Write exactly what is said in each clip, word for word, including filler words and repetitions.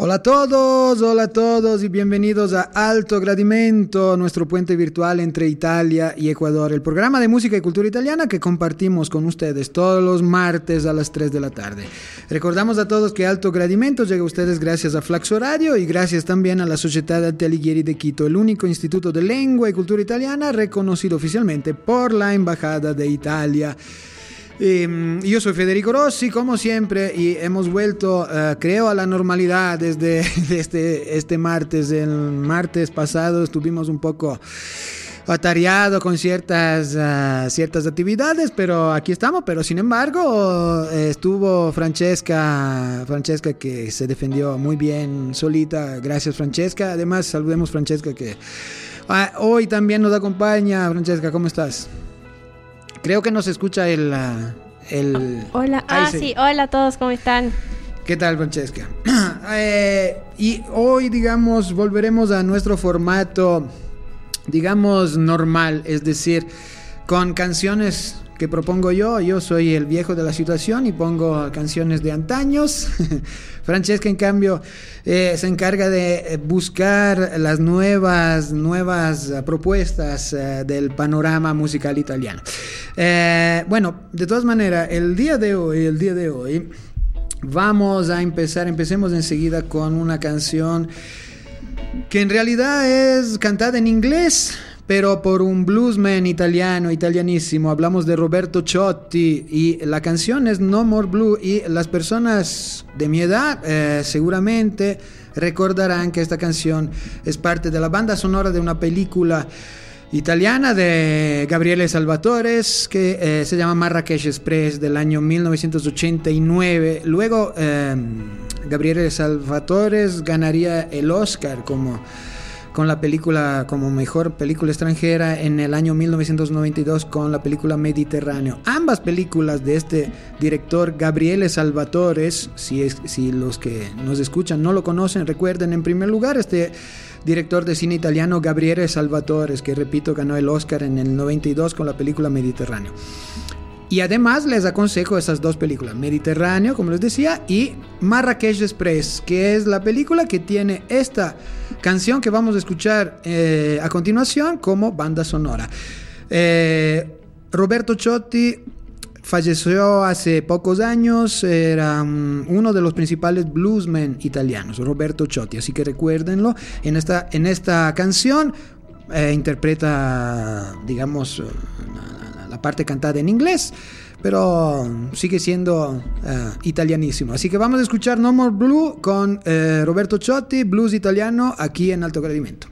Hola a todos, hola a todos y bienvenidos a Alto Gradimento, nuestro puente virtual entre Italia y Ecuador, el programa de música y cultura italiana que compartimos con ustedes todos los martes a las tres de la tarde. Recordamos a todos que Alto Gradimento llega a ustedes gracias a Flaxo Radio y gracias también a la Società Arte Alighieri de Quito, el único instituto de lengua y cultura italiana reconocido oficialmente por la Embajada de Italia. Eh, yo soy Federico Rossi, como siempre, y hemos vuelto, uh, creo, a la normalidad desde este, este martes. El martes pasado estuvimos un poco atareados con ciertas, uh, ciertas actividades, pero aquí estamos. Pero sin embargo, eh, estuvo Francesca, Francesca que se defendió muy bien solita. Gracias, Francesca. Además, saludemos a Francesca que uh, hoy también nos acompaña. Francesca, ¿cómo estás? Creo que nos escucha el... el hola, ah, sí. sí, hola a todos, ¿cómo están? ¿Qué tal, Francesca? eh, y hoy, digamos, volveremos a nuestro formato, digamos, normal, es decir, con canciones que propongo yo. Yo soy el viejo de la situación y pongo canciones de antaños. Francesca, en cambio, eh, se encarga de buscar las nuevas, nuevas propuestas eh, del panorama musical italiano. Eh, bueno, de todas maneras, el día de hoy, el día de hoy, vamos a empezar, empecemos enseguida con una canción que en realidad es cantada en inglés, pero por un bluesman italiano, italianísimo. Hablamos de Roberto Ciotti y la canción es No More Blue, y las personas de mi edad eh, seguramente recordarán que esta canción es parte de la banda sonora de una película italiana de Gabriele Salvatore que eh, se llama Marrakech Express, del año mil novecientos ochenta y nueve. Luego eh, Gabriele Salvatore ganaría el Oscar como con la película como mejor película extranjera en el año mil novecientos noventa y dos con la película Mediterráneo. Ambas películas de este director Gabriele Salvatore, si, es, si los que nos escuchan no lo conocen, recuerden en primer lugar este director de cine italiano Gabriele Salvatore, que repito ganó el Oscar en el noventa y dos con la película Mediterráneo. Y además les aconsejo esas dos películas, Mediterráneo, como les decía, y Marrakech Express, que es la película que tiene esta canción que vamos a escuchar eh, a continuación como banda sonora. Eh, Roberto Ciotti falleció hace pocos años, era um, uno de los principales bluesmen italianos, Roberto Ciotti, así que recuérdenlo. En esta, en esta canción eh, interpreta, digamos, la parte cantada en inglés, pero sigue siendo uh, italianísimo. Así que vamos a escuchar No More Blue con uh, Roberto Ciotti, blues italiano, aquí en Alto Gradimento.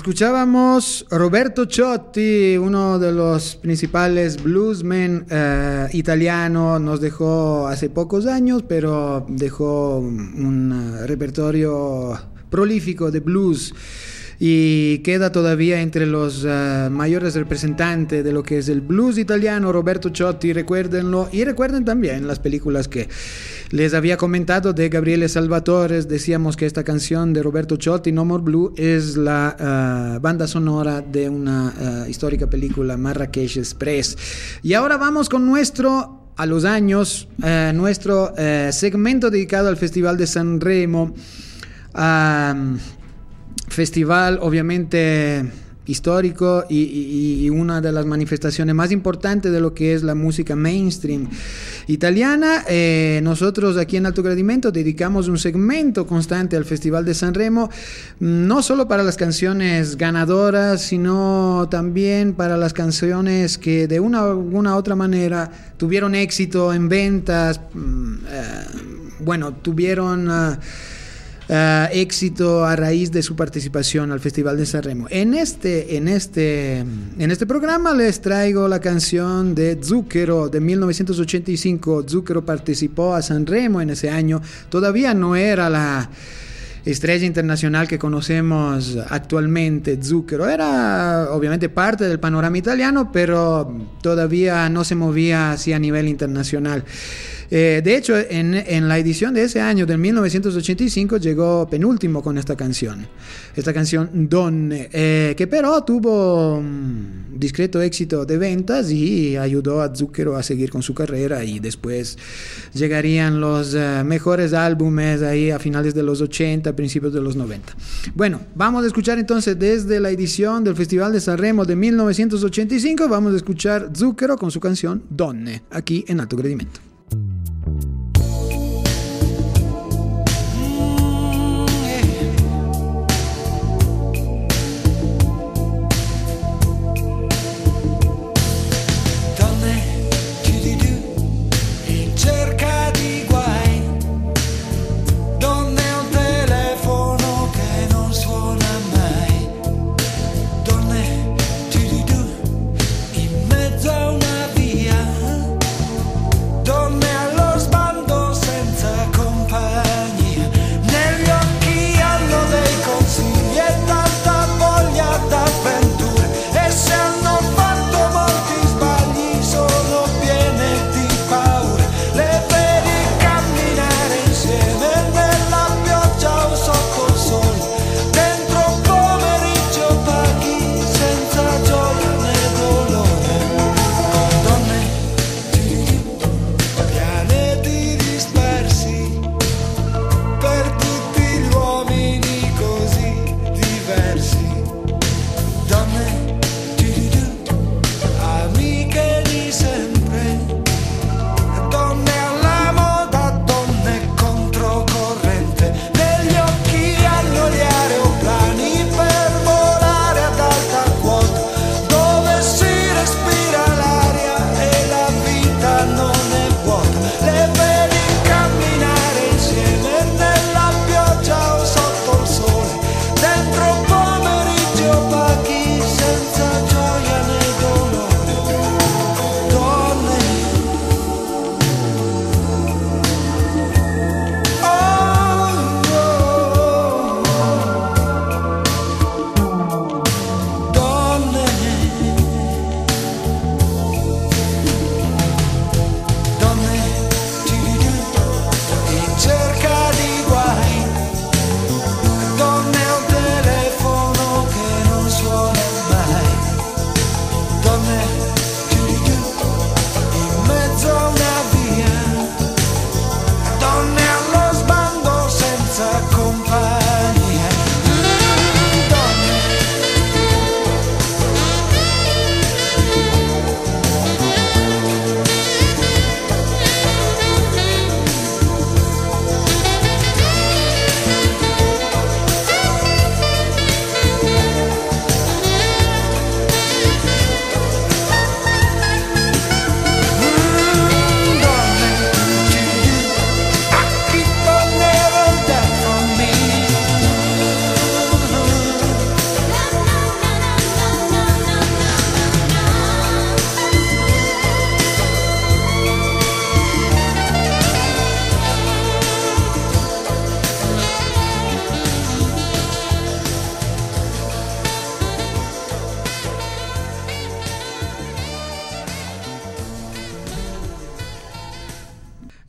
Escuchábamos Roberto Ciotti, uno de los principales bluesmen eh, italiano. Nos dejó hace pocos años, pero dejó un uh, repertorio prolífico de blues y queda todavía entre los uh, mayores representantes de lo que es el blues italiano. Roberto Ciotti, recuérdenlo, y recuerden también las películas que les había comentado de Gabriele Salvatore. Decíamos que esta canción de Roberto Ciotti, No More Blue, es la uh, banda sonora de una uh, histórica película, Marrakech Express. Y ahora vamos con nuestro, a los años, uh, nuestro uh, segmento dedicado al Festival de Sanremo. Uh, Festival obviamente histórico y, y, y una de las manifestaciones más importantes de lo que es la música mainstream italiana. Eh, nosotros aquí en Alto Gradimento dedicamos un segmento constante al Festival de Sanremo, no solo para las canciones ganadoras, sino también para las canciones que de una u alguna otra manera tuvieron éxito en ventas, eh, bueno, tuvieron... Uh, Uh, éxito a raíz de su participación al Festival de Sanremo. En este, en este, en este programa les traigo la canción de Zucchero de mil novecientos ochenta y cinco. Zucchero participó a Sanremo en ese año. Todavía no era la estrella internacional que conocemos actualmente. Zucchero era obviamente parte del panorama italiano, pero todavía no se movía así a nivel internacional. Eh, de hecho, en, en la edición de ese año, de mil novecientos ochenta y cinco, llegó penúltimo con esta canción. Esta canción, Donne, eh, que pero tuvo un discreto éxito de ventas y ayudó a Zucchero a seguir con su carrera, y después llegarían los uh, mejores álbumes ahí a finales de los ochenta, principios de los noventa. Bueno, vamos a escuchar entonces desde la edición del Festival de Sanremo de mil novecientos ochenta y cinco, vamos a escuchar Zucchero con su canción Donne, aquí en Alto Gradimento. Don't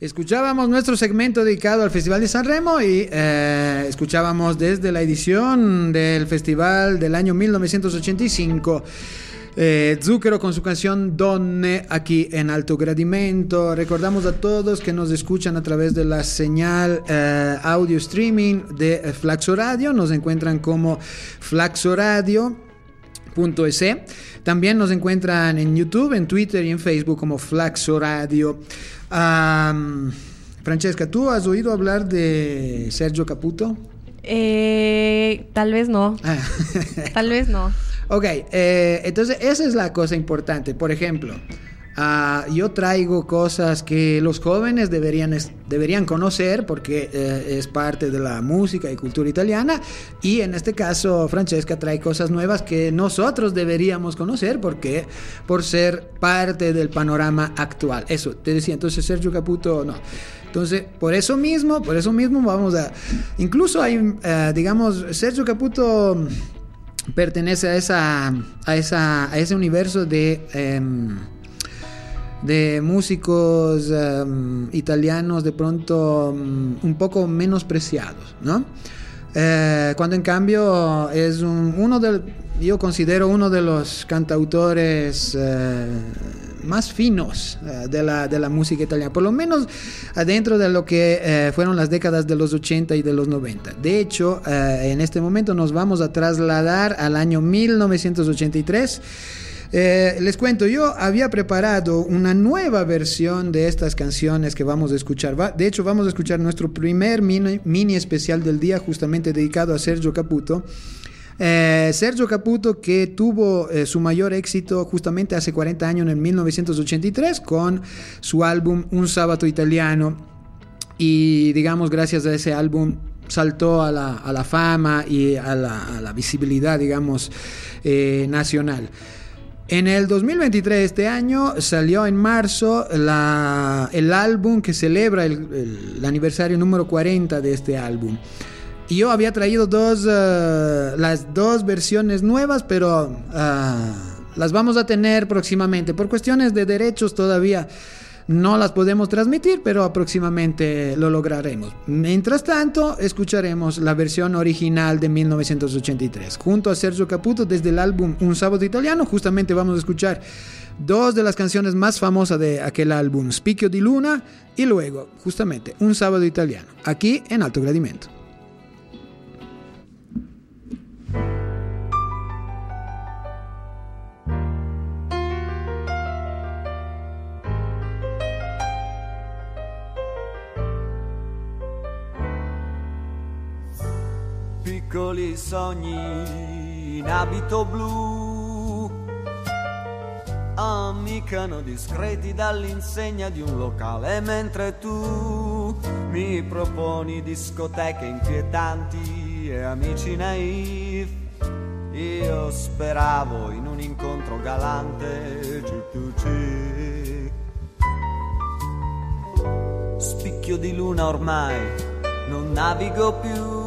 Escuchábamos nuestro segmento dedicado al Festival de Sanremo y eh, escuchábamos desde la edición del festival del año mil novecientos ochenta y cinco eh, Zucchero con su canción Donne aquí en Alto Gradimento. Recordamos a todos que nos escuchan a través de la señal eh, audio streaming de eh, Flaxo Radio. Nos encuentran como flaxoradio punto es. También nos encuentran en YouTube, en Twitter y en Facebook como Flaxo Radio. Um, Francesca, ¿tú has oído hablar de Sergio Caputo? Eh, tal vez no. Ah. Tal vez no. Ok, eh, entonces esa es la cosa importante. Por ejemplo, uh, yo traigo cosas que los jóvenes deberían, deberían conocer porque eh, es parte de la música y cultura italiana, y en este caso Francesca trae cosas nuevas que nosotros deberíamos conocer porque por ser parte del panorama actual. Eso, te decía, entonces Sergio Caputo no. Entonces, por eso mismo, por eso mismo vamos a... Incluso hay, uh, digamos, Sergio Caputo pertenece a esa a esa a ese universo de um, de músicos um, italianos de pronto um, un poco menospreciados, ¿no? Eh, cuando en cambio es un, uno del, yo considero uno de los cantautores eh, más finos eh, de, la, de la música italiana, por lo menos adentro de lo que eh, fueron las décadas de los ochenta y de los noventa. De hecho, eh, en este momento nos vamos a trasladar al año mil novecientos ochenta y tres. Eh, les cuento, yo había preparado una nueva versión de estas canciones que vamos a escuchar. Va, de hecho, vamos a escuchar nuestro primer mini, mini especial del día, justamente dedicado a Sergio Caputo. Eh, Sergio Caputo, que tuvo eh, su mayor éxito justamente hace cuarenta años, en mil novecientos ochenta y tres, con su álbum Un Sabato Italiano. Y digamos, gracias a ese álbum saltó a la, a la fama y a la, a la visibilidad, digamos, eh, nacional. En el dos mil veintitrés, este año, salió en marzo la, el álbum que celebra el, el, el aniversario número cuarenta de este álbum. Y yo había traído dos, uh, las dos versiones nuevas, pero uh, las vamos a tener próximamente. Por cuestiones de derechos todavía no las podemos transmitir, pero próximamente lo lograremos. Mientras tanto, escucharemos la versión original de mil novecientos ochenta y tres. Junto a Sergio Caputo, desde el álbum Un Sabato Italiano, justamente vamos a escuchar dos de las canciones más famosas de aquel álbum, Spicchio di Luna, y luego, justamente, Un Sabato Italiano, aquí en Alto Gradimento. Piccoli sogni in abito blu ammiccano discreti dall'insegna di un locale, mentre tu mi proponi discoteche inquietanti e amici naif. Io speravo in un incontro galante, G due C. Spicchio di luna ormai non navigo più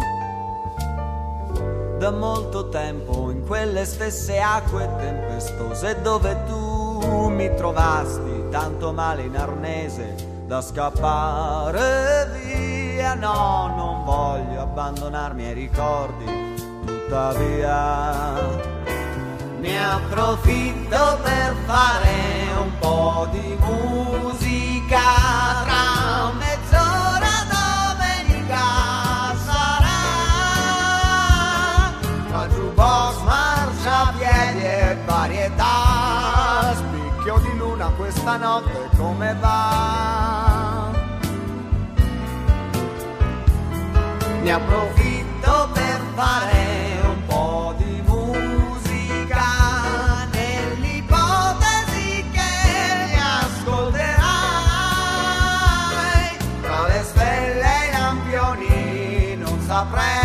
da molto tempo in quelle stesse acque tempestose dove tu mi trovasti tanto male in arnese da scappare via. No, non voglio abbandonarmi ai ricordi, tuttavia ne approfitto per fare un po' di musica. Tra mezz'ora domenica box, marciapiedi e varietà. Spicchio di luna questa notte come va? Ne approfitto per fare un po' di musica, nell'ipotesi che mi ascolterai. Tra le stelle e i lampioni non saprei.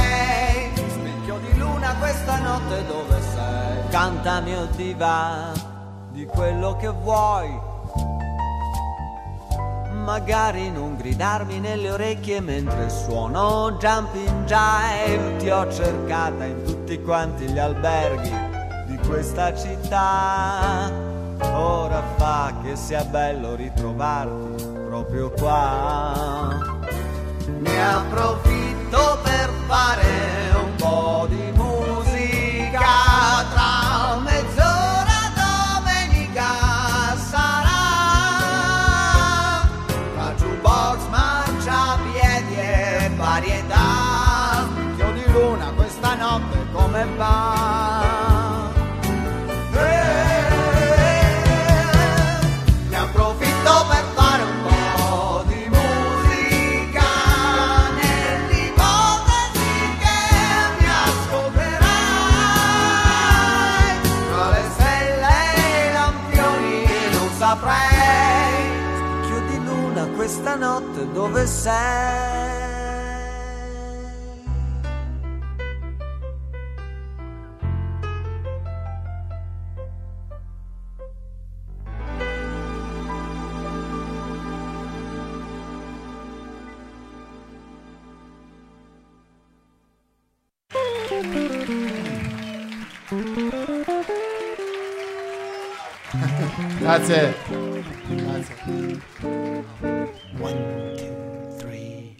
Questa notte dove sei? Cantami, o diva, di quello che vuoi. Magari non gridarmi nelle orecchie mentre suono Jumping Jive. Ti ho cercata in tutti quanti gli alberghi di questa città. Ora fa che che sia bello ritrovarti proprio qua. Ne approfitto per fare un po' di musica, tra mezz'ora domenica sarà, tra jukebox, mangiapiedi e varietà, occhio di luna questa notte come va. Ne approfitto per fare un po' di musica, nell'ipotesi che mi ascolterai, tra le stelle e i lampioni non saprei, occhio di luna questa notte dove sei. Grazie. Grazie. One, two, three.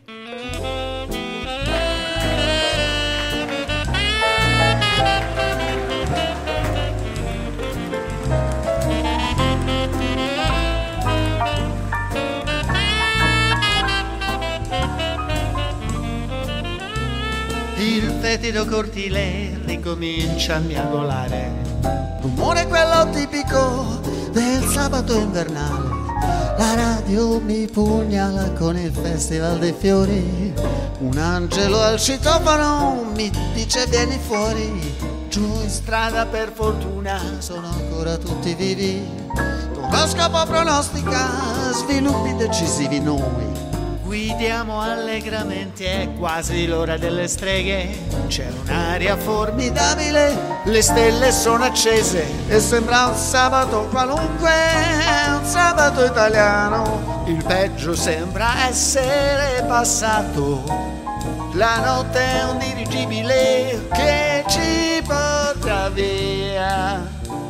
Il fetido cortile ricomincia a miagolare, rumore quello tipico del sabato invernale. La radio mi pugnala con il festival dei fiori, un angelo al citofono mi dice vieni fuori. Giù in strada per fortuna sono ancora tutti vivi, l'oroscopo pronostica sviluppi decisivi. Noi guidiamo allegramente, è quasi l'ora delle streghe, c'è un'aria formidabile, le stelle sono accese e sembra un sabato qualunque, un sabato italiano. Il peggio sembra essere passato, la notte è un dirigibile che ci porta via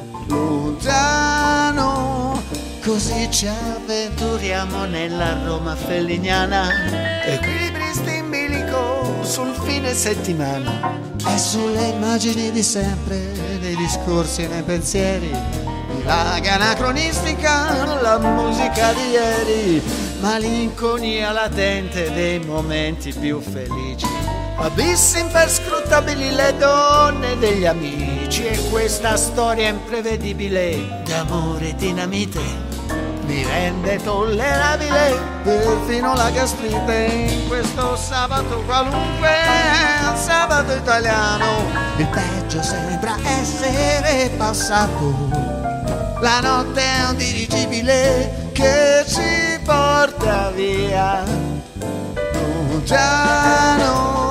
lontano. Così ci avventuriamo nella Roma felliniana, equilibristi in bilico sul fine settimana, e sulle immagini di sempre, nei discorsi e nei pensieri, dilaga anacronistica la musica di ieri, malinconia latente dei momenti più felici, abissi imperscrutabili le donne degli amici, e questa storia imprevedibile d'amore dinamite mi rende tollerabile perfino la gastrite. In questo sabato qualunque, un sabato italiano, il peggio sembra essere passato, la notte è un dirigibile che ci porta via lontano.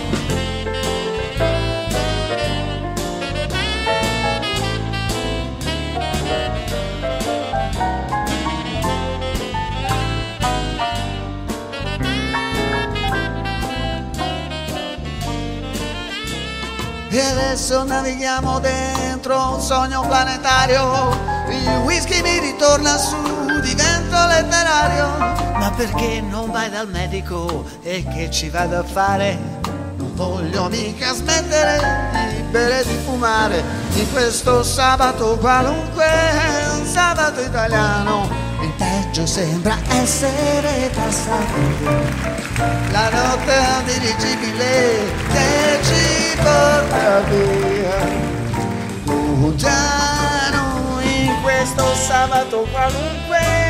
E adesso navighiamo dentro un sogno planetario, il whisky mi ritorna su, divento letterario. Ma perché non vai dal medico e che ci vado a fare? Non voglio mica smettere di bere e di fumare, in questo sabato qualunque, un sabato italiano, il peggio sembra essere passato, la notte è un dirigibile che ci porta via lontano, in questo sabato qualunque.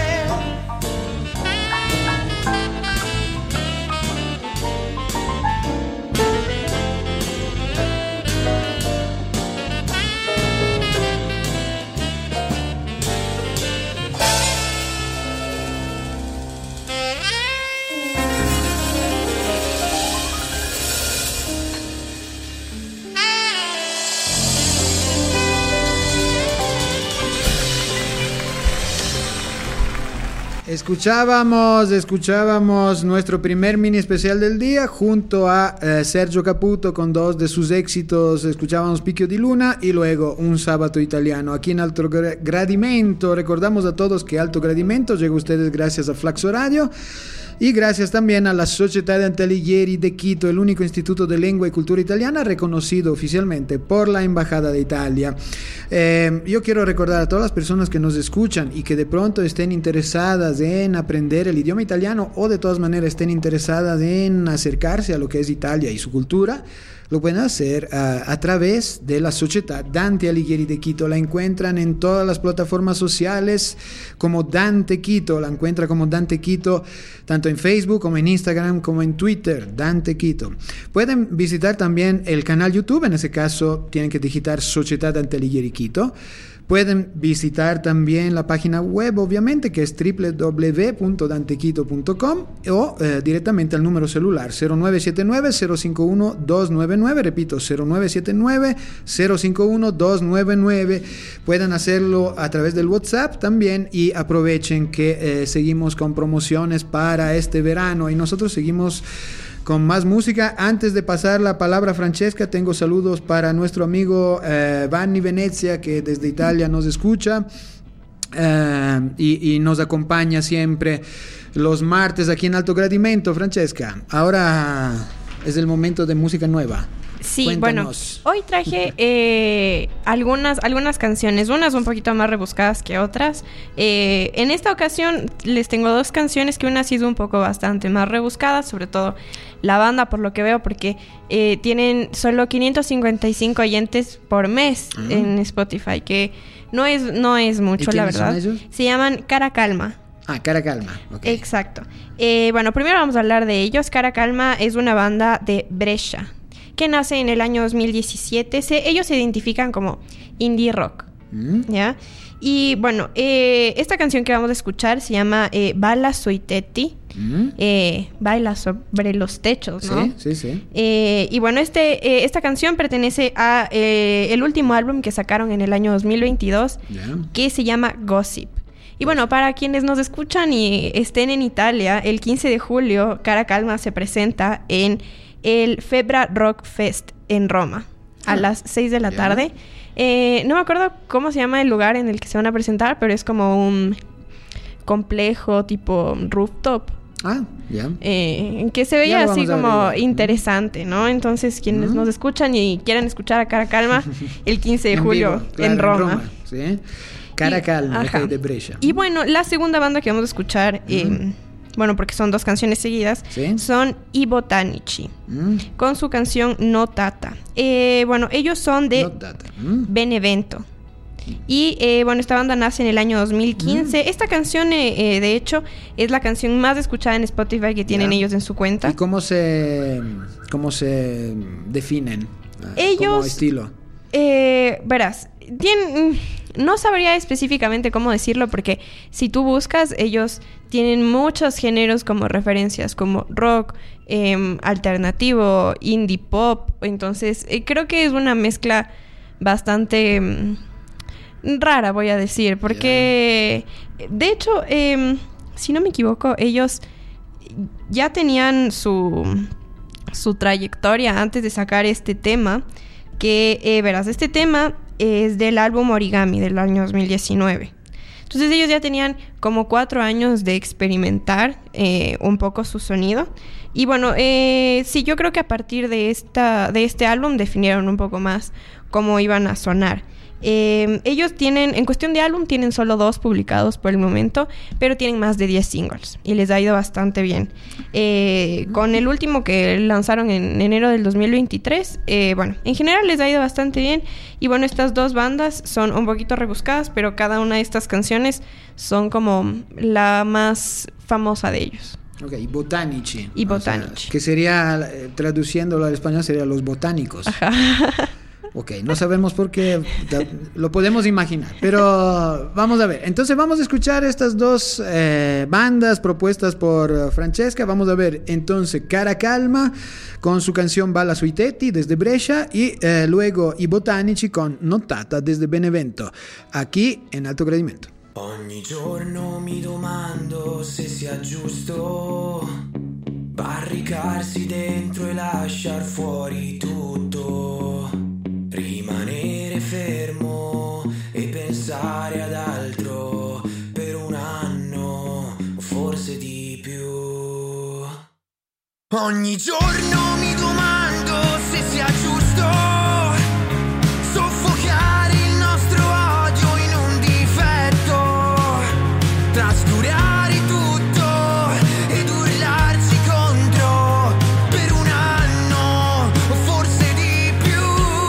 Escuchábamos, escuchábamos nuestro primer mini especial del día junto a eh, Sergio Caputo con dos de sus éxitos. Escuchábamos Picchio di Luna y luego Un Sabato Italiano. Aquí en Alto Gradimento, recordamos a todos que Alto Gradimento llega a ustedes gracias a Flaxo Radio. Y gracias también a la Società de Antialighieri de Quito, el único instituto de lengua y cultura italiana reconocido oficialmente por la Embajada de Italia. Eh, yo quiero recordar a todas las personas que nos escuchan y que de pronto estén interesadas en aprender el idioma italiano o de todas maneras estén interesadas en acercarse a lo que es Italia y su cultura, lo pueden hacer uh, a través de la Società Dante Alighieri de Quito. La encuentran en todas las plataformas sociales como Dante Quito. La encuentra como Dante Quito tanto en Facebook como en Instagram como en Twitter, Dante Quito. Pueden visitar también el canal YouTube, en ese caso tienen que digitar Società Dante Alighieri Quito. Pueden visitar también la página web, obviamente, que es doble u doble u doble u punto dante quito punto com o eh, directamente al número celular cero nueve siete nueve cero cinco uno dos nueve nueve, repito, cero nueve siete nueve cero cinco uno dos nueve nueve. Pueden hacerlo a través del WhatsApp también y aprovechen que eh, seguimos con promociones para este verano y nosotros seguimos con más música. Antes de pasar la palabra a Francesca, tengo saludos para nuestro amigo eh, Vanni Venezia, que desde Italia nos escucha eh, y, y nos acompaña siempre los martes aquí en Alto Gradimento. Francesca, ahora es el momento de música nueva. Sí, Cuéntanos. Bueno, hoy traje eh, algunas, algunas canciones, unas un poquito más rebuscadas que otras. Eh, en esta ocasión les tengo dos canciones que una ha sido un poco bastante más rebuscada, sobre todo la banda por lo que veo, porque eh, tienen solo quinientos cincuenta y cinco oyentes por mes uh-huh. en Spotify, que no es, no es mucho, la verdad. ¿Y quiénes son ellos? Se llaman Cara Calma. Ah, Cara Calma. Okay. Exacto. Eh, bueno, primero vamos a hablar de ellos. Cara Calma es una banda de Brescia que nace en el año dos mil diecisiete. Se, ellos se identifican como indie rock, mm. ¿ya? Y bueno, eh, esta canción que vamos a escuchar se llama eh, Balla sui tetti, mm. eh, baila sobre los techos, ¿no? Sí, sí, sí. Eh, y bueno, este, eh, esta canción pertenece a eh, el último álbum que sacaron en el año dos mil veintidós, yeah. que se llama Gossip. Y bueno, para quienes nos escuchan y estén en Italia, el quince de julio, Cara Calma se presenta en el Febra Rock Fest en Roma a ah, las seis de la yeah. tarde. Eh, no me acuerdo cómo se llama el lugar en el que se van a presentar, pero es como un complejo tipo rooftop. Ah, ya. Yeah. Eh, que se veía así como interesante, ¿no? Entonces, quienes uh-huh. nos escuchan y quieran escuchar a Cara Calma, el quince de julio en, vivo, claro, en Roma. En Roma, ¿sí? Cara Calma, okay, de Brescia. Y bueno, la segunda banda que vamos a escuchar... Uh-huh. Eh, bueno, porque son dos canciones seguidas, ¿sí? Son I Botanici, mm. con su canción No Tata. Eh, bueno, ellos son de mm. Benevento. Y eh, bueno, esta banda nace en el año dos mil quince. Mm. Esta canción, eh, eh, de hecho, es la canción más escuchada en Spotify que tienen yeah. ellos en su cuenta. ¿Y cómo se, cómo se definen ellos, como estilo? Eh, verás, tienen... No sabría específicamente cómo decirlo porque si tú buscas, ellos tienen muchos géneros como referencias, como rock, eh, alternativo, indie pop. Entonces, eh, creo que es una mezcla bastante eh, rara, voy a decir. Porque, yeah. de hecho, eh, si no me equivoco, ellos ya tenían su, su trayectoria antes de sacar este tema. Que, eh, verás, este tema... es del álbum Origami del año dos mil diecinueve. Entonces ellos ya tenían como cuatro años de experimentar eh, un poco su sonido. Y bueno, eh, sí, yo creo que a partir de, esta, de este álbum definieron un poco más cómo iban a sonar. Eh, ellos tienen, en cuestión de álbum, tienen solo dos publicados por el momento, pero tienen más de diez singles y les ha ido bastante bien. Eh, con el último que lanzaron en enero del dos mil veintitrés, eh, bueno, en general les ha ido bastante bien. Y bueno, estas dos bandas son un poquito rebuscadas, pero cada una de estas canciones son como la más famosa de ellos. Ok, y Botanici. Y Botanici. O sea, que sería, eh, traduciéndolo al español, sería los botánicos. Ajá. Ok, no sabemos por qué, lo podemos imaginar, pero vamos a ver. Entonces vamos a escuchar estas dos eh, bandas propuestas por Francesca. Vamos a ver entonces Cara Calma con su canción Balla sui tetti desde Brescia y eh, luego I Botanici con No Tata desde Benevento, aquí en Alto Gradimento. Ogni giorno mi domando se sia giusto barricarsi dentro e lasciar fuori tutto, rimanere fermo e pensare ad altro per un anno o forse di più. Ogni giorno mi domando se sia giusto soffocare il nostro odio in un difetto, trascurare tutto ed urlarci contro per un anno o forse di più.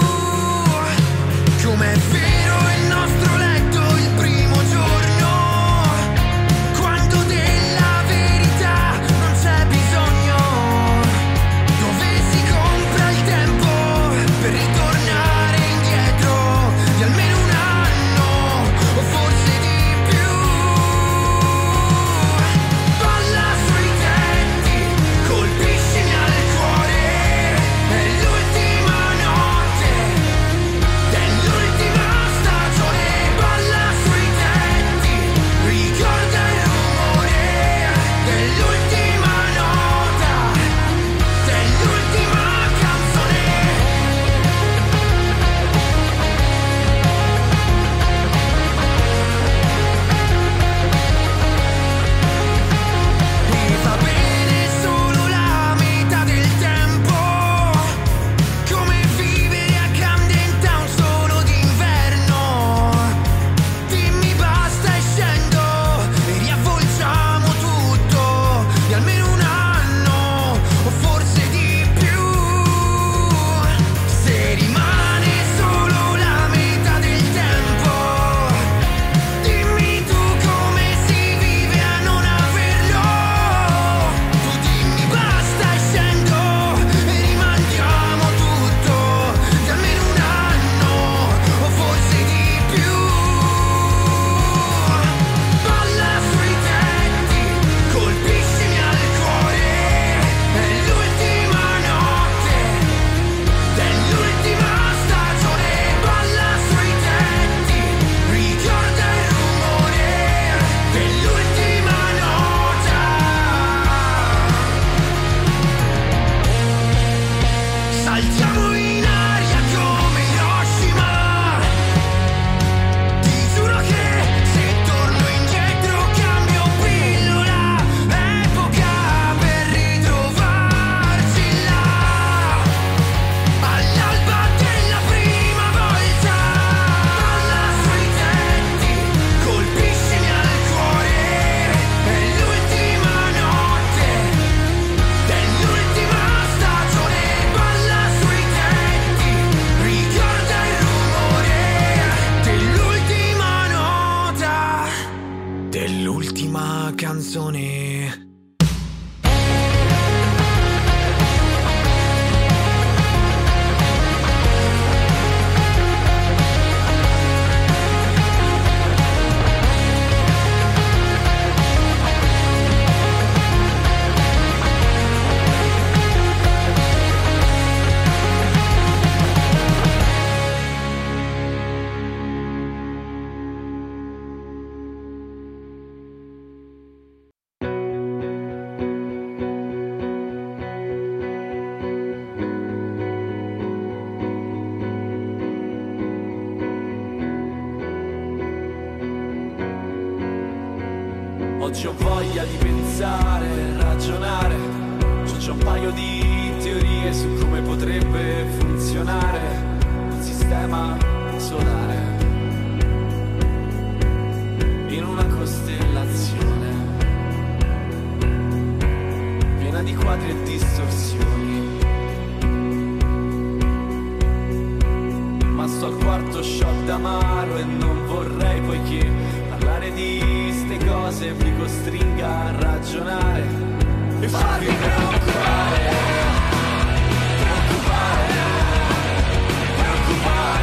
Com'è vero il nostro letto il primo giorno, quando della verità non c'è bisogno, dove si compra il tempo per ritornare indietro di almeno un anno o forse di più. Balla sui tetti, colpiscimi al cuore, è l'ultima notte dell'ultima stagione. Balla sui tetti, ricorda il rumore dell'ultima nota, dell'ultima canzone. Mi fa bene solo la metà del tempo, come vivere a Camden Town solo d'inverno. Dimmi basta e scendo e riavvolgiamo tutto di almeno un anno o forse di più. Se rimane solo la metà del tempo, dimmi tu come si vive a non averlo. Tu dimmi basta e scendo e rimandiamo tutto di almeno un anno o forse di più. Balla sui tetti, colpiscimi al cuore, è l'ultima notte dell'ultima stagione. Balla sui tetti, ricorda il rumore dell'ultima nota. Saltiamo in aria come Hiroshima. Ti giuro che se torno indietro cambio pillola, epoca per ritrovarci là all'alba della prima volta. Balla sui tetti, colpiscimi al cuore, è l'ultima notte dell'ultima stagione. Balla sui tetti, ricorda il rumore dell'ultima nota, dell'ultima canzone. Oggi ho voglia di pensare, ragionare, c'ho un paio di teorie su come potrebbe funzionare il sistema solare in una costellazione piena di quadri e distorsioni. Ma sto al quarto shot d'amaro e non vorrei poi che parlare di ste cose vi costringa a ragionare e farvi preoccupare, preoccupare, preoccupare.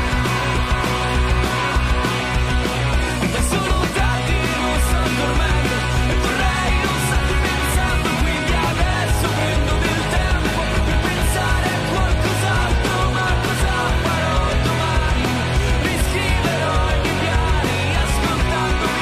È solo tardi, non sto dormendo e vorrei non starti pensando, quindi adesso prendo del tempo per pensare a qualcos'altro. Ma cosa farò domani? Mi scriverò i miei piani ascoltando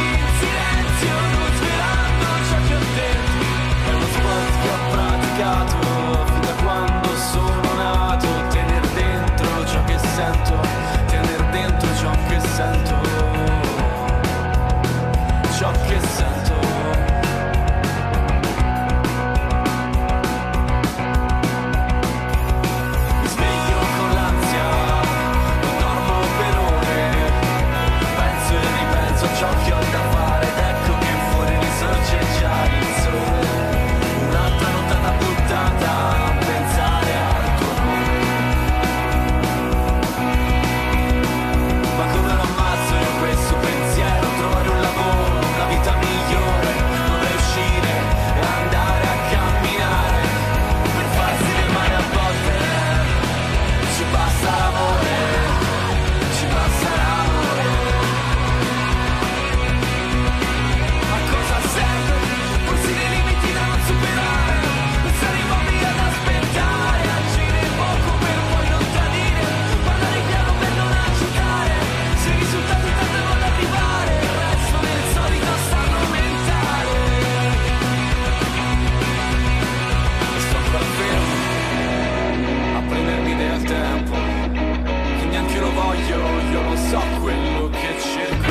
ciò che ho da fare ed ecco che fuori risorge già il sole. Un'altra nottata buttata a pensare al tuo amore. Ma come lo ammazzo io questo pensiero, trovare un lavoro, una vita migliore, dove uscire e andare a camminare, per farsi le mani a volte ci basta l'amore, ci basta l'amore. A cosa serve? Porsi dei limiti da non superare, pensare i uomini ad aspettare, agire poco per poi non tradire, parlare piano per non agitare, se i risultati tardano ad arrivare, il resto del solito stanno mentale. E sto qua fermo a prendermi del tempo, che neanche lo voglio, io lo so quello che cerco.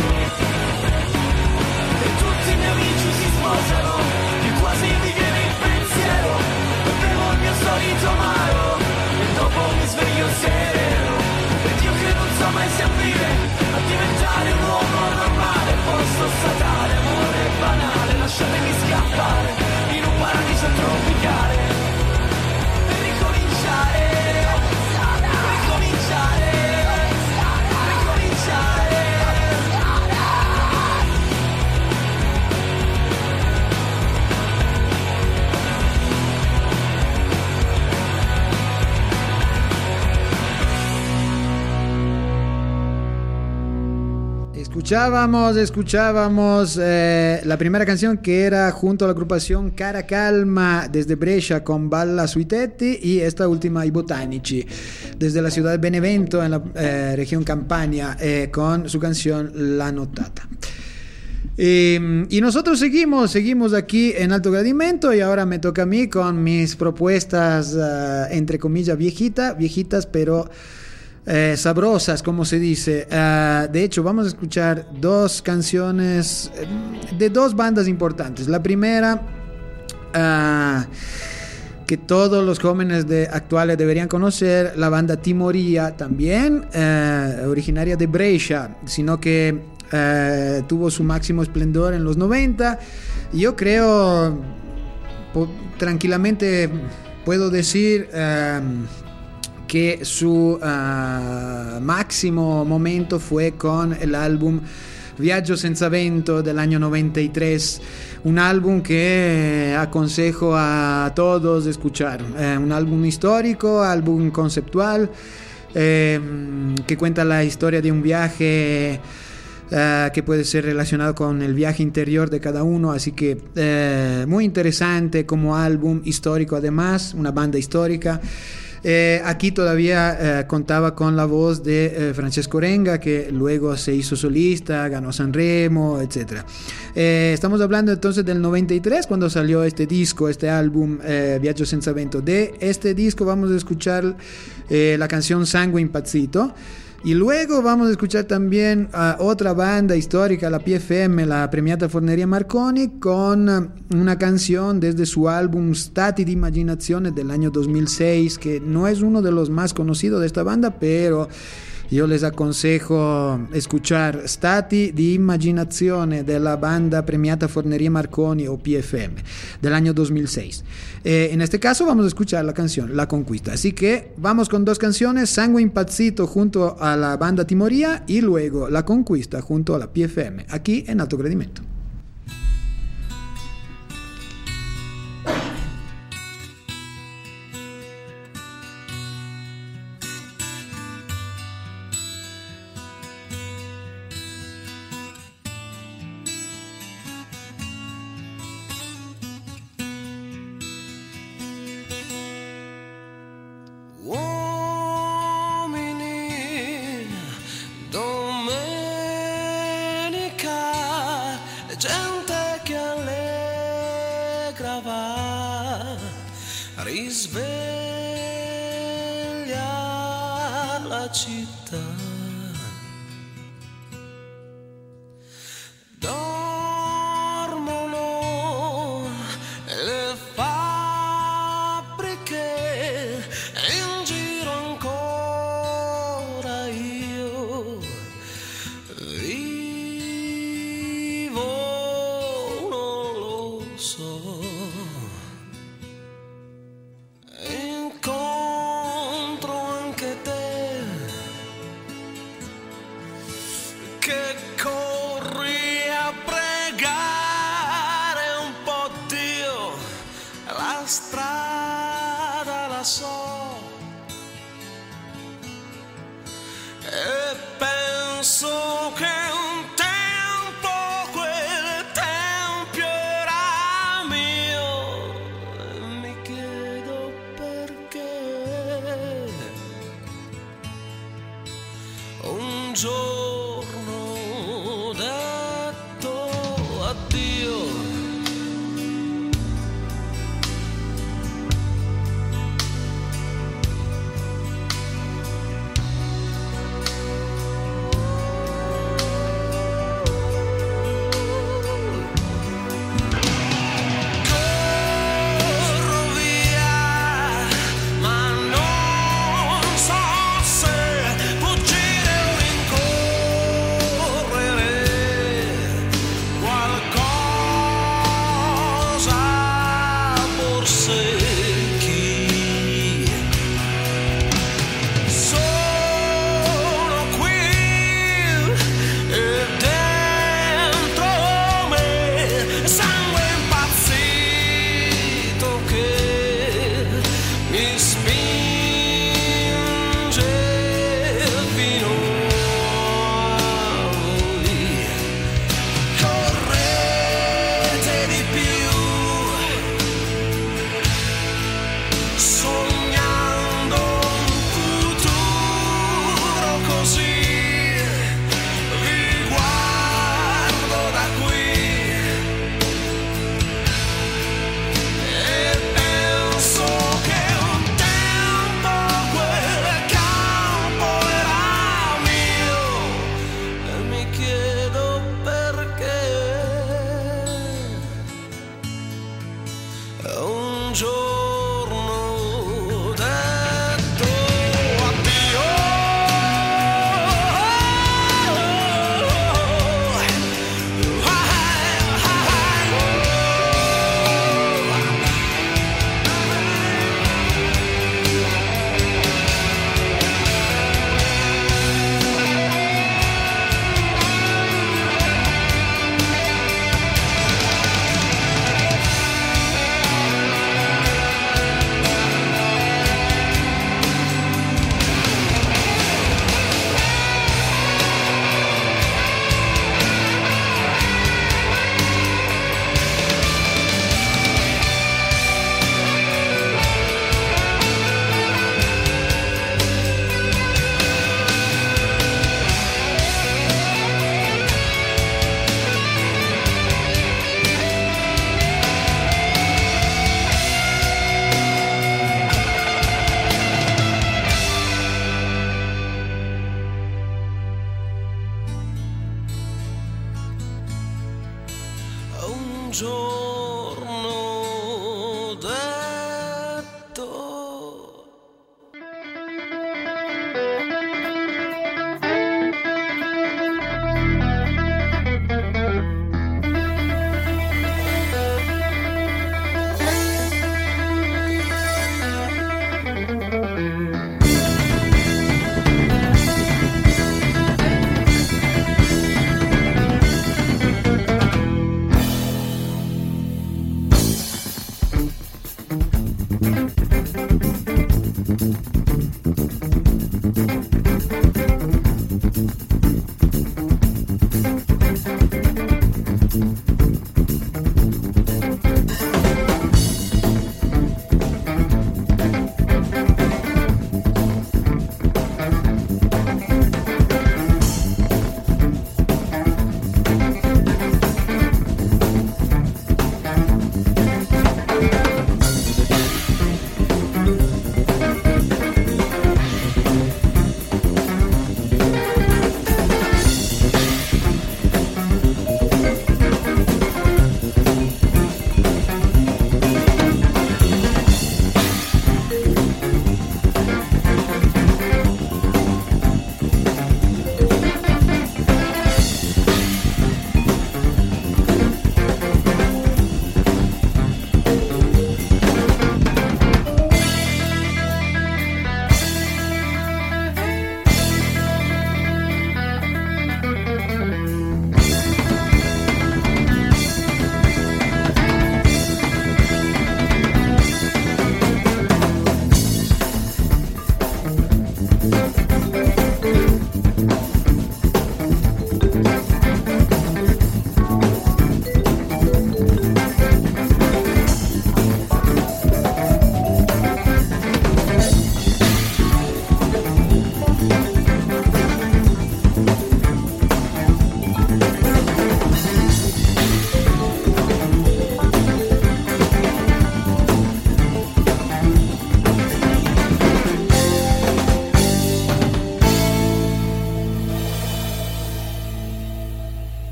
E tutti i miei amici si sposano, che quasi mi viene il pensiero, e bevo il mio solito amaro, e dopo mi sveglio sereno, ed io che non so mai se aprire a diventare un uomo normale, posso statare, amore banale, lasciatemi scappare in un paradiso tropicale, e ricominciare, ricominciare, ricominciare. Escuchábamos, escuchábamos eh, la primera canción que era junto a la agrupación Cara Calma desde Brescia con Balla sui tetti y esta última I Botanici desde la ciudad de Benevento en la eh, región Campania eh, con su canción La Nottata. Eh, y nosotros seguimos, seguimos aquí en Alto Gradimento y ahora me toca a mí con mis propuestas uh, entre comillas viejita, viejitas pero eh, sabrosas, como se dice. Uh, de hecho, vamos a escuchar dos canciones de dos bandas importantes. La primera, uh, que todos los jóvenes de actuales deberían conocer, la banda Timoria, también uh, originaria de Brescia, sino que uh, tuvo su máximo esplendor en los noventa. Yo creo, po- tranquilamente puedo decir um, que su uh, máximo momento fue con el álbum Viaggio senza vento del año noventa y tres, un álbum que aconsejo a todos escuchar, eh, un álbum histórico, álbum conceptual, eh, que cuenta la historia de un viaje Uh, que puede ser relacionado con el viaje interior de cada uno, así que uh, muy interesante como álbum histórico, además una banda histórica. Eh, aquí todavía eh, contaba con la voz de eh, Francesco Renga, que luego se hizo solista, ganó Sanremo, etcétera. Eh, estamos hablando entonces del noventa y tres, cuando salió este disco, este álbum eh, Viaggio senza vento. De este disco vamos a escuchar eh, la canción Sangue Impazzito. Y luego vamos a escuchar también a otra banda histórica, la P F M, la Premiata Forneria Marconi, con una canción desde su álbum Stati di Immaginazione del año dos mil seis, que no es uno de los más conocidos de esta banda, pero yo les aconsejo escuchar Stati di Immaginazione de la banda Premiata Forneria Marconi o P F M del año dos mil seis. Eh, en este caso vamos a escuchar la canción La Conquista. Así que vamos con dos canciones: Sangue Impazzito junto a la banda Timoria y luego La Conquista junto a la P F M, aquí en Alto Gradimento. Uomini, domenica, gente che allegrava, risveglia la città. Dormono le fabbriche, in giro ancora io vivo giorno detto.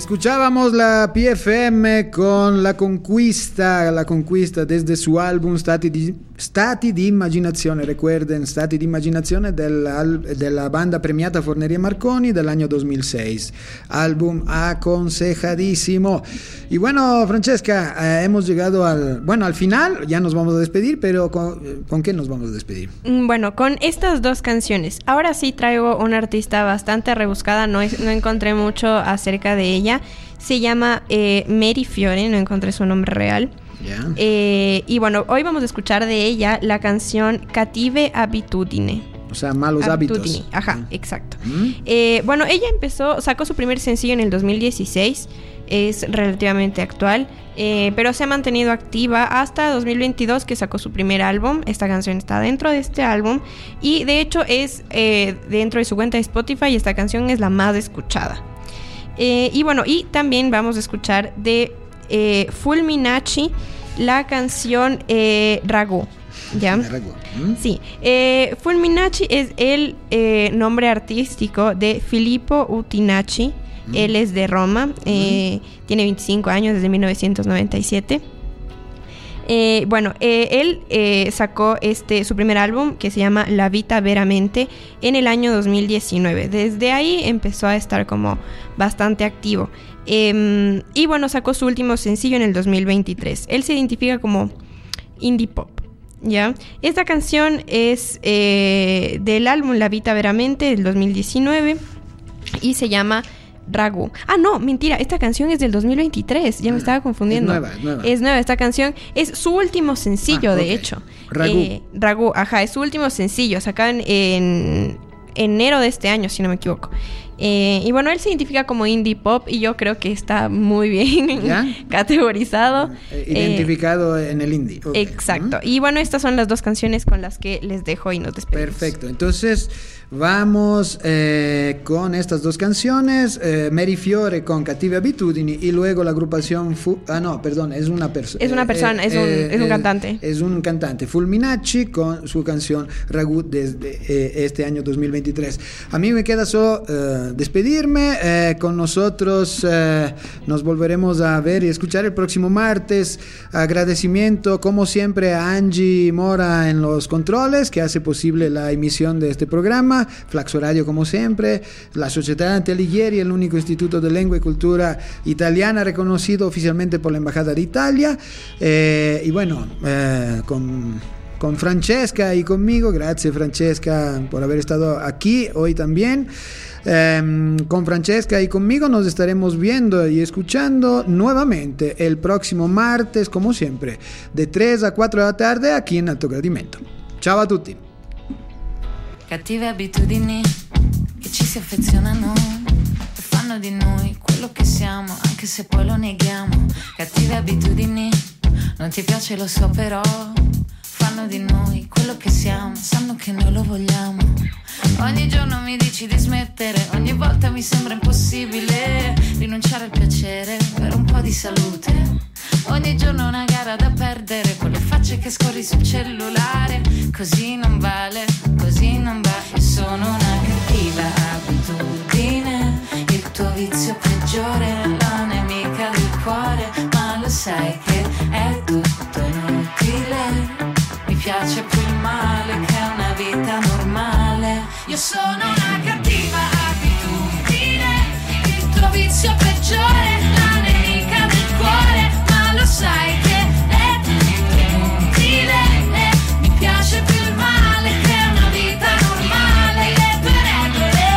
Escuchábamos la P F M con La Conquista, La Conquista desde su álbum Stati di, Stati di Immaginazione, recuerden, Stati di Immaginazione del, della banda premiata Forneria Marconi del año dos mil seis, álbum aconsejadísimo. Y bueno, Francesca, eh, hemos llegado al, bueno, al final, ya nos vamos a despedir, pero ¿con, ¿con qué nos vamos a despedir? Bueno, con estas dos canciones. Ahora sí traigo una artista bastante rebuscada, no, es, no encontré mucho acerca de ella. Se llama eh, Mary Fiore, no encontré su nombre real. Yeah. Eh, y bueno, hoy vamos a escuchar de ella la canción Cattive Abitudini. O sea, malos Abitudini. hábitos. Ajá, Mm. exacto. Mm. Eh, bueno, ella empezó, sacó su primer sencillo en el dos mil dieciséis. Es relativamente actual, eh, pero se ha mantenido activa hasta dos mil veintidós, que sacó su primer álbum. Esta canción está dentro de este álbum y de hecho es eh, dentro de su cuenta de Spotify. Esta canción es la más escuchada. Eh, y bueno, y también vamos a escuchar de eh, Fulminacci la canción eh, Ragù. ¿Ya? ¿Mm? Sí. Eh, Fulminacci es el eh, nombre artístico de Filippo Utinacci. Mm. Él es de Roma. Eh, mm. Tiene veinticinco años, desde mil novecientos noventa y siete. Eh, bueno, eh, él eh, sacó este, su primer álbum, que se llama La Vita Veramente, en el año dos mil diecinueve. Desde ahí empezó a estar como bastante activo. Eh, y bueno, sacó su último sencillo en el dos mil veintitrés. Él se identifica como indie pop. ¿Ya? Esta canción es eh, del álbum La Vita Veramente del dos mil diecinueve y se llama Ragù. Ah, no, mentira, esta canción es del dos mil veintitrés, ya me estaba confundiendo. Es nueva, es nueva. Es nueva esta canción, es su último sencillo, ah, de okay. hecho. Ragù. Eh, Ragù, ajá, es su último sencillo, sacado en, en enero de este año, si no me equivoco. Eh, y bueno, él se identifica como indie pop y yo creo que está muy bien ¿Ya? categorizado. Identificado eh, en el indie. Okay. Exacto. ¿Mm? Y bueno, estas son las dos canciones con las que les dejo y nos despedimos. Perfecto. Entonces, vamos eh, con estas dos canciones. Eh, Mary Fiore con Cattive Abitudini y luego la agrupación... Fu- ah, no, perdón, es una persona. Es una persona, eh, es, un, eh, es un cantante. Es un cantante. Fulminacci con su canción Ragù desde eh, este año dos mil veintitrés. A mí me queda solo... Uh, despedirme eh, con nosotros eh, nos volveremos a ver y escuchar el próximo martes. Agradecimiento como siempre a Angie Mora en los controles, que hace posible la emisión de este programa. Flaxo Radio como siempre, la Società Dante Alighieri, el único instituto de lengua y cultura italiana reconocido oficialmente por la Embajada de Italia. Eh, y bueno, eh, con con Francesca y conmigo, gracias Francesca por haber estado aquí hoy también. Eh, con Francesca y conmigo nos estaremos viendo y escuchando nuevamente el próximo martes, como siempre, de tres a quattro de la tarde aquí en Alto Gradimento. Ciao a tutti. Cattive abitudini che ci si affezionano e fanno di noi quello che siamo, anche se poi lo neghiamo. Cattive abitudini, non ti piace lo so però fanno di noi quello che siamo, sanno che noi lo vogliamo. Ogni giorno mi dici di smettere, ogni volta mi sembra impossibile rinunciare al piacere per un po' di salute. Ogni giorno una gara da perdere, con le facce che scorri sul cellulare. Così non vale, così non va. Io sono una cattiva abitudine, il tuo vizio peggiore, la nemica del cuore. Ma lo sai che è tutto inutile, mi piace più il male che una vita normale. Io sono una cattiva abitudine, il tuo vizio peggiore, la nemica del cuore. Ma lo sai che è tutto inutile, mi piace più il male che una vita normale. Le tue regole.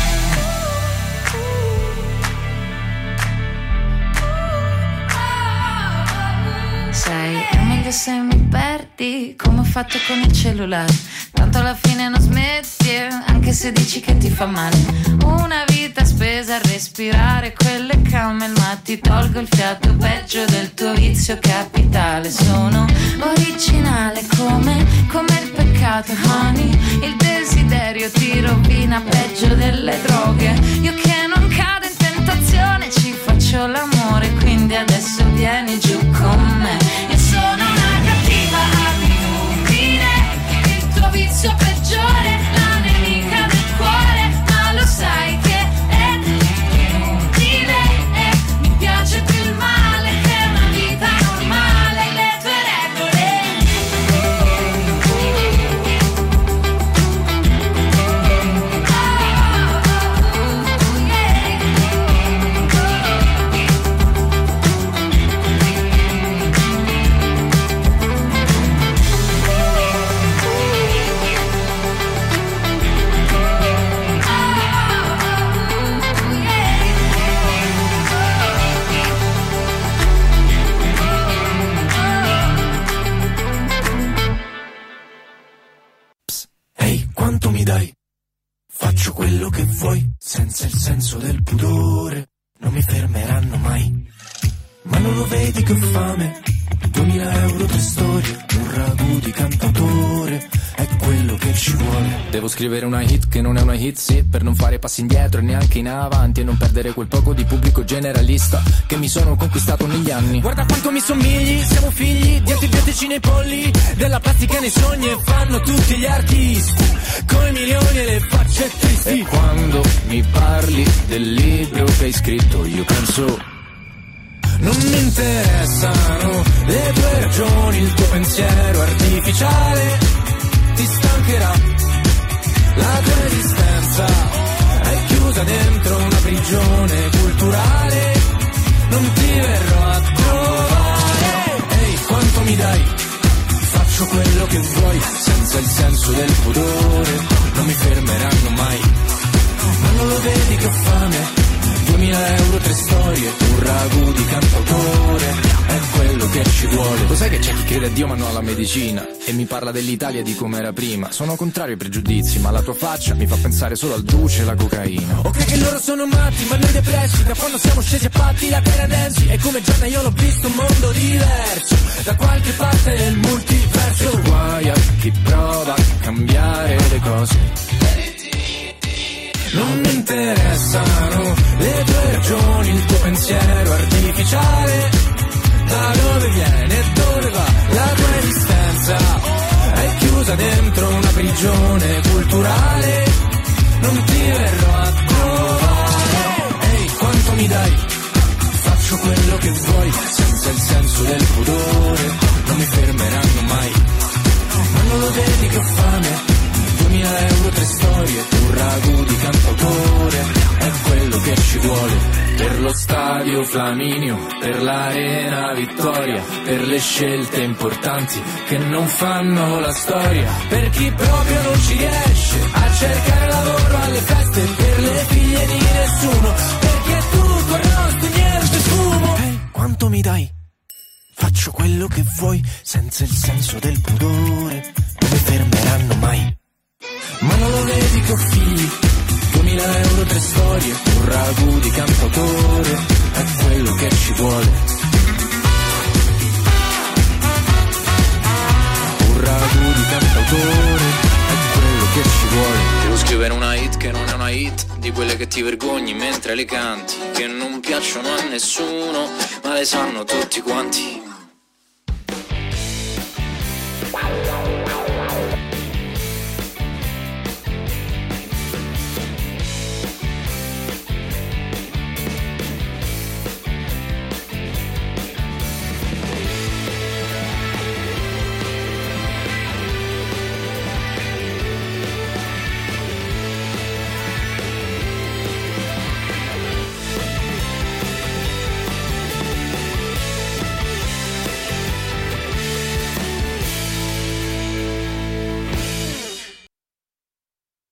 Sai, è meglio se mi perdi, come ho fatto con il cellulare. Tanto alla fine non smetti, anche se dici che ti fa male. Una vita spesa a respirare quelle camel, ma ti tolgo il fiato, peggio del tuo vizio capitale. Sono originale come, come il peccato, honey. Il desiderio ti rovina peggio delle droghe. Io che non cado in tentazione, ci faccio l'amore, quindi adesso vieni giù con me. Io sono una cattiva abitudine, il tuo vizio peggiore, la nemica del cuore. Ma lo sai che è tutto inutile, dai, faccio quello che vuoi, senza il senso del pudore, non mi fermeranno mai. Ma non lo vedi che ho fame? duemila euro, tre storie, un ragù di cantautore, è quello che ci vuole. Devo scrivere una hit che non è una hit, sì, per non fare passi indietro e neanche in avanti e non perdere quel poco di pubblico generalista che mi sono conquistato negli anni. Guarda quanto mi somigli, siamo figli di antibiotici nei polli, della plastica nei sogni e fanno tutti gli artisti, coi milioni e le facce tristi. E quando mi parli del libro che hai scritto io penso... Non mi interessano le tue ragioni, il tuo pensiero artificiale ti stancherà. La tua esistenza è chiusa dentro una prigione culturale, non ti verrò a trovare. Ehi, quanto mi dai? Faccio quello che vuoi, senza il senso del pudore, non mi fermeranno mai. Ma non lo vedi che ho fame? duemila euro, tre storie, un ragù di cantautore, è quello che ci vuole. Lo sai che c'è chi crede a Dio ma non alla medicina e mi parla dell'Italia di come era prima. Sono contrario ai pregiudizi, ma la tua faccia mi fa pensare solo al duce e alla cocaina. Ok che loro sono matti, ma noi depressi, da quando siamo scesi a patti la terra densi. E come Gianna io l'ho visto un mondo diverso, da qualche parte del multiverso. E guai a chi prova a cambiare le cose. Non mi interessano le tue ragioni, il tuo pensiero artificiale, da dove viene e dove va. La tua esistenza è chiusa dentro una prigione culturale, non ti verrò a trovare. Ehi, quanto mi dai? Faccio quello che vuoi, senza il senso del pudore, non mi fermeranno mai. Ma non lo vedi che ho fame? duemila euro, tre storie, un ragù di cantautore, è quello che ci vuole. Per lo stadio Flaminio, per l'arena Vittoria, per le scelte importanti che non fanno la storia. Per chi proprio non ci riesce a cercare lavoro alle feste, per le figlie di nessuno, perché è tutto arrosto e niente fumo. Ehi, quanto mi dai? Faccio quello che vuoi, senza il senso del pudore, non mi fermeranno mai. Ma non lo vedi che ho figli, duemila euro, tre storie, un ragù di cantautore, è quello che ci vuole. Un ragù di cantautore, è quello che ci vuole. Devo scrivere una hit che non è una hit, di quelle che ti vergogni mentre le canti, che non piacciono a nessuno, ma le sanno tutti quanti.